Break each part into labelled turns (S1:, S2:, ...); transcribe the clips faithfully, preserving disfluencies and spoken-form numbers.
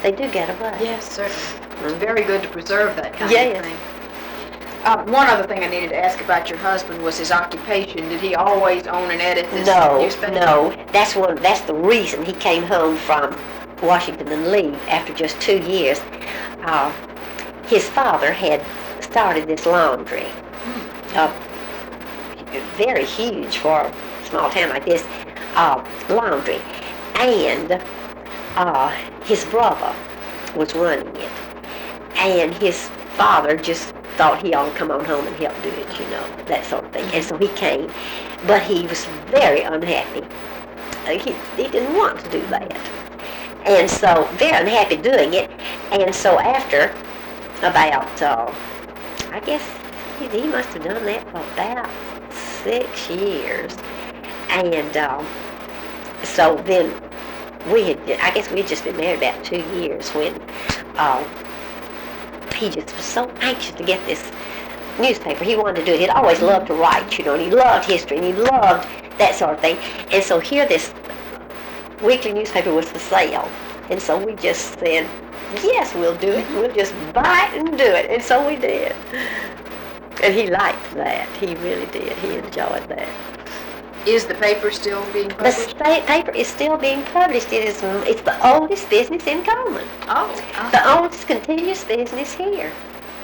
S1: they do get away.
S2: Yes, certainly. It's very good to preserve that kind
S1: Yes.
S2: of thing. Uh, one other thing I needed to ask about your husband was his occupation. Did he always own and edit this
S1: No,
S2: newspaper?
S1: no. That's one. That's the reason he came home from Washington and Lee after just two years. Uh, his father had started this laundry,
S2: Hmm.
S1: uh, very huge for a small town like this, uh, laundry, and uh, his brother was running it, and his father just thought he ought to come on home and help do it, you know, that sort of thing. And so he came, but he was very unhappy. Uh, He, he didn't want to do that. And so, very unhappy doing it. And so after about, uh, I guess he, he must have done that for about six years. And um, so then we had, I guess we had just been married about two years when uh, he just was so anxious to get this newspaper. He wanted to do it. He'd always loved to write, you know, and he loved history, and he loved that sort of thing. And so here this weekly newspaper was for sale. And so we just said, yes, we'll do it. We'll just buy it and do it. And so we did. And he liked that. He really did. He enjoyed that.
S2: Is the paper still being
S1: The
S2: published?
S1: state paper is still being published. It is, it's the oldest business in Coleman.
S2: Oh, oh.
S1: The oldest continuous business here.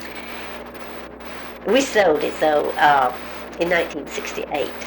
S1: We sold it, though, uh, in nineteen sixty-eight.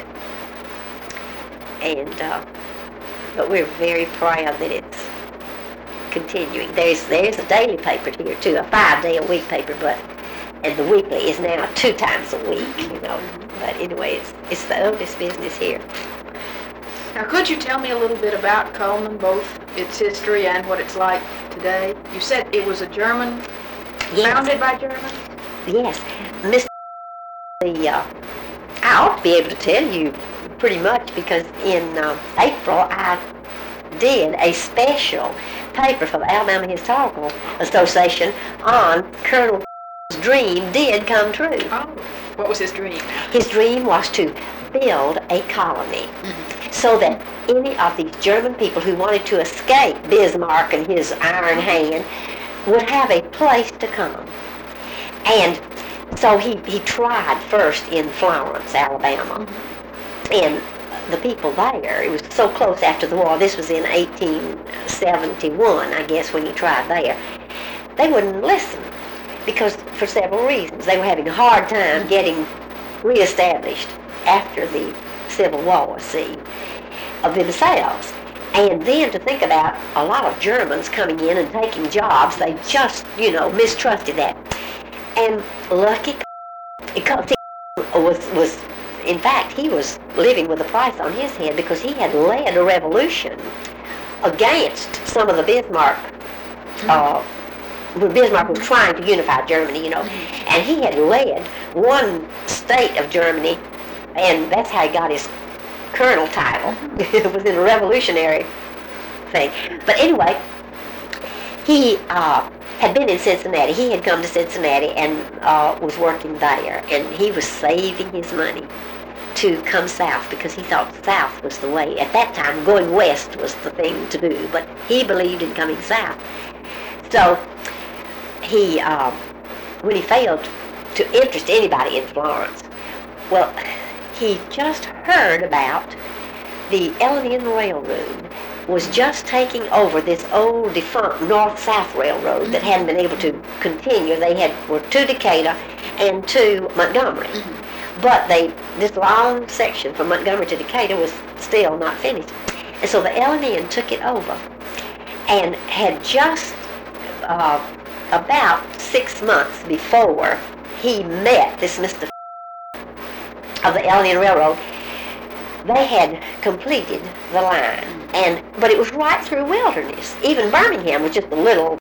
S1: And, uh, but we're very proud that it's continuing. There's there's a daily paper here, too, a five-day-a-week paper, but, and the weekly is now two times a week, you know. But anyway, it's, it's the oldest business here.
S2: Now, could you tell me a little bit about Coleman, both its history and what it's like today? You said it was a German,
S1: Yes.
S2: founded by Germans?
S1: Yes, Mister The, uh, I ought to be able to tell you pretty much because in uh, April I did a special paper for the Alabama Historical Association on Colonel's dream did come true.
S2: Oh, what was his dream?
S1: His dream was to build a colony so that any of these German people who wanted to escape Bismarck and his iron hand would have a place to come. And so he, he tried first in Florence, Alabama. And the people there, it was so close after the war, this was in eighteen seventy-one, I guess, when he tried there, they wouldn't listen because for several reasons. They were having a hard time getting reestablished after the Civil War, see, of themselves. And then to think about a lot of Germans coming in and taking jobs, they just, you know, mistrusted that. And lucky, because he was, was, in fact, he was living with a price on his head because he had led a revolution against some of the Bismarck, uh, when Bismarck was trying to unify Germany, you know, and he had led one state of Germany, and that's how he got his colonel title. It was in a revolutionary thing. But anyway, he uh, had been in Cincinnati. He had come to Cincinnati and uh, was working there, and he was saving his money to come south because he thought south was the way. At that time, going west was the thing to do, but he believed in coming south. So he, uh, when he failed to interest anybody in Florence, well, he just heard about the Ellidian Railroad was just taking over this old defunct North-South Railroad that hadn't been able to continue. They had were to Decatur and to Montgomery. But they, this long section from Montgomery to Decatur was still not finished. And so the Ellidian took it over and had just uh, about six months before he met this Mister of the Ellidian Railroad, they had completed the line. And but it was right through wilderness. Even Birmingham was just a little